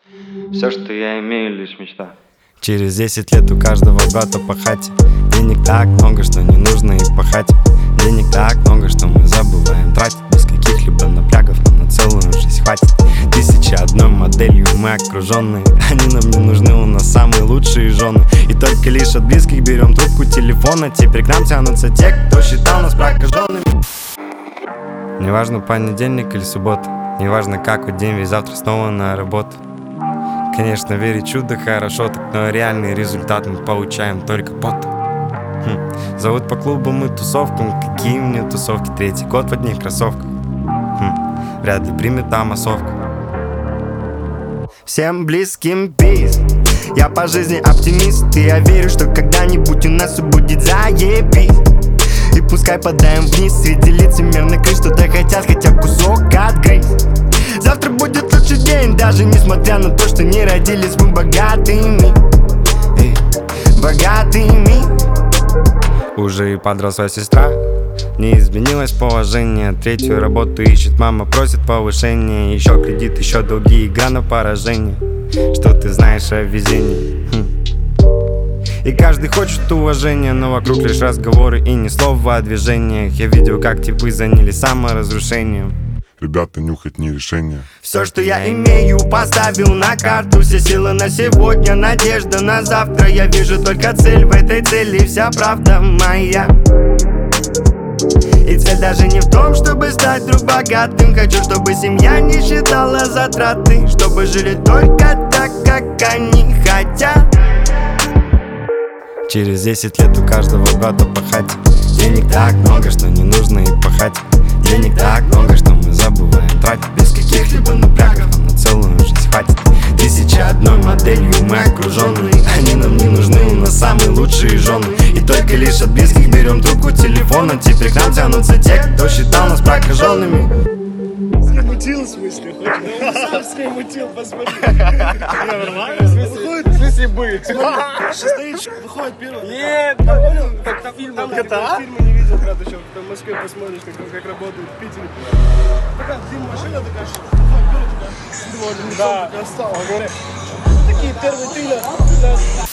Все, что я имею, лишь мечта. Через 10 лет у каждого брата по хате. Денег так много, что не нужно и пахать. Денег так много, что мы забываем тратить. Без каких-либо напрягов нам на целую жизнь хватит. 1001 моделью мы окруженные. Они нам не нужны, у нас самые лучшие жены. И только лишь от близких берем трубку телефона. Теперь к нам тянутся те, кто считал нас прокаженными. Неважно, понедельник или суббота, неважно, какой день, ведь завтра снова на работу. Конечно, верить в чудо хорошо, так, но реальный результат мы получаем только потом. Зовут по клубам и тусовкам. Какие мне тусовки? 3-й год в одних кроссовках. Вряд ли примет там массовку. Всем близким пиз. Я по жизни оптимист, и я верю, что когда-нибудь у нас все будет заебись. И пускай подаем вниз среди лицемерных крыш, что-то хотят, хотя кусок отгрызть. Завтра будет лучший день, даже несмотря на то, что не родились мы богатыми. Богатыми. Уже и подросла сестра, не изменилось положение. 3-ю работу ищет, мама просит повышения. Еще кредит, еще долги, игра на поражение. Что ты знаешь о везении? И каждый хочет уважения, но вокруг лишь разговоры и ни слова о движениях. Я видел, как типы занялись саморазрушением. Ребята, нюхать не решение. Все, что я имею, поставил на карту. Все силы на сегодня, надежда на завтра. Я вижу только цель, в этой цели вся правда моя. И цель даже не в том, чтобы стать вдруг богатым. Хочу, чтобы семья не считала затраты, чтобы жили только так, как они хотят. Через 10 лет у каждого брата по хате. Денег так много, что не нужно и пахать. Денег так много, что мы забываем тратить. Без каких-либо напрягов нам на целую жизнь хватит. 1001 моделью мы окруженные. Они нам не нужны, у нас самые лучшие жены. И только лишь от близких берем трубку телефона. Теперь к нам тянутся те, кто считал нас прокаженными. Мутил, в смысле? Сам скаймутил, посмотри. Нормально? В смысле бы? Стоит, выходит первый. Нет, понял? Как там фильм не видел, брат, еще в Москве посмотришь, как работают в Питере. Такая машина такая, выходит первый, такая, да, такая стала, говорят. Такие первые тыля.